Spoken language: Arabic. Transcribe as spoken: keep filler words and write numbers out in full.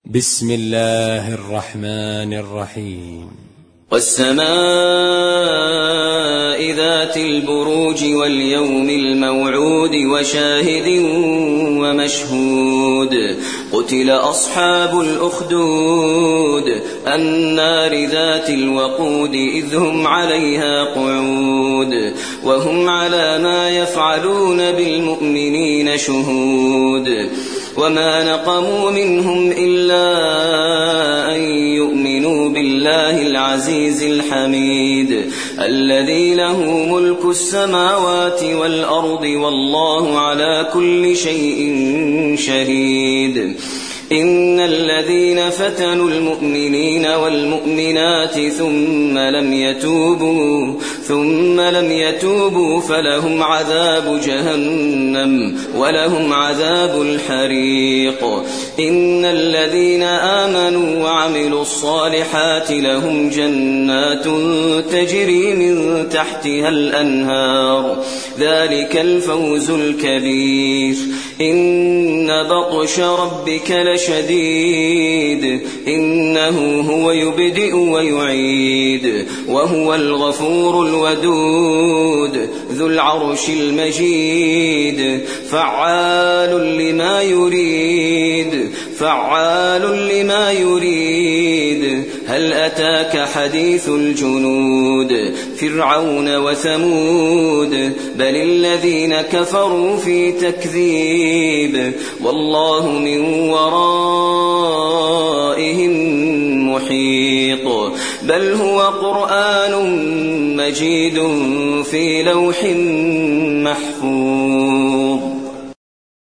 بسم الله الرحمن الرحيم. والسماء ذات البروج واليوم الموعود وشاهد ومشهود قتل أصحاب الأخدود النار ذات الوقود إذ هم عليها قعود وهم على ما يفعلون بالمؤمنين شهود وما نقموا منهم إلا أن يؤمنوا بالله العزيز الحميد الذي له ملك السماوات والأرض والله على كل شيء شهيد. إن الذين فتنوا المؤمنين والمؤمنات ثم لم يتوبوا ثم لم يتوبوا فلهم عذاب جهنم ولهم عذاب الحريق. إن الذين آمنوا وعملوا الصالحات لهم جنات تجري من تحتها الأنهار ذلك الفوز الكبير. إن بطش ربك لشديد إنه هو يبدئ ويعيد وهو الغفور الودود ذو العرش المجيد فعال لما يريد فعال لما يريد. هل أتاك حديث الجنود فرعون وثمود بل الذين كفروا في تكذيب والله من ورائهم محيط. بل هو قرآن مجيد في لوح محفوظ.